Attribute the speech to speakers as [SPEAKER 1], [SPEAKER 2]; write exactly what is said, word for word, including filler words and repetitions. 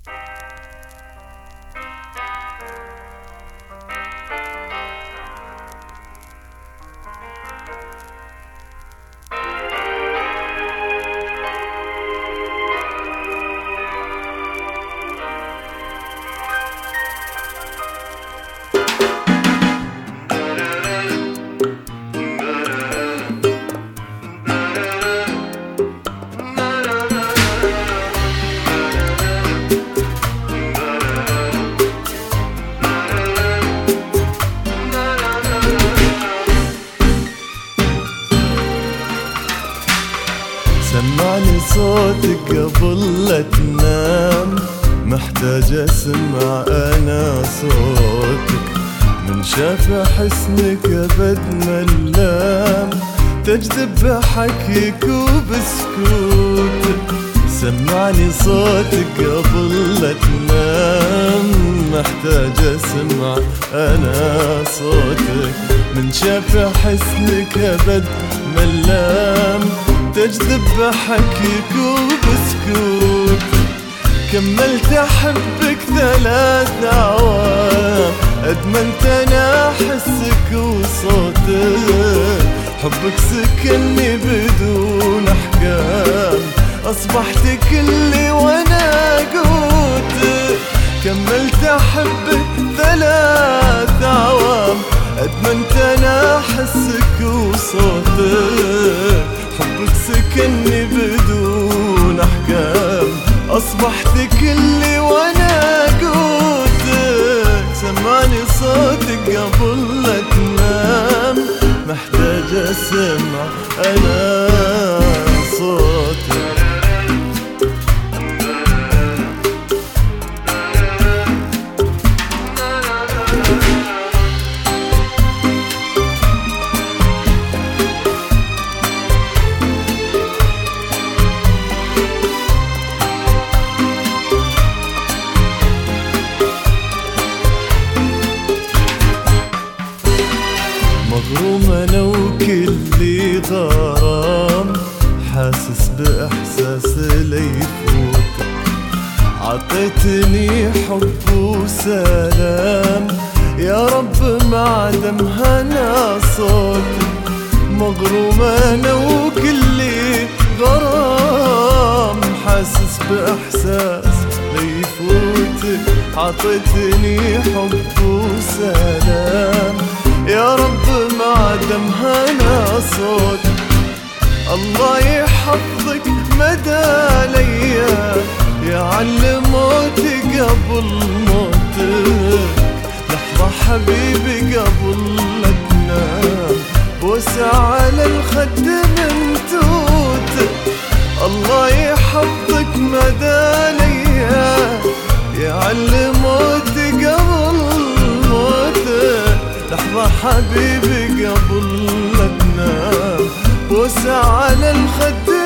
[SPEAKER 1] سمعني صوتك قبل لا تنام، محتاج اسمع انا صوتك. من شاف حسنك ابد ملام، تجذب بحكيك وبسكوتك. سمعني صوتك قبل لا تنام، محتاج اسمع انا صوتك. من شاف حسنك ابد ملام، تجذب بحكيك وبسكوت. كملت احبك ثلاث اعوام، ادمنت انا احسك وصوتك. حبك سكنني بدون احكام، اصبحت كلي وانا قوتك. كملت احبك ثلاث اعوام، ادمنت انا احسك وصوتك. حبك سكنني بدون احكام، اصبحت كلي وانا قوتك. سمعني صوتك قبل لا تنام، محتاج اسمع انا صوتك. مغروم انا وكلي غرام، حاسس باحساس ليفوتك. عطيتني حب وسلام، يا رب ما دام هنا صوتك. مغروم انا وكلي غرام، حاسس باحساس ليفوتك. عطيتني حب وسلام، يا رب ما دام هنا صوتك. الله يحفظك مدى الايام، يعلم موتي قبل موتك. لحظة حبيبي قبل لا تنام، بوسة على الخد من توتك. الله يحفظك مدى الايام، يعلم موتي قبل موتك. لحظة حبيبي قبل لا تنام، بوسة على الخد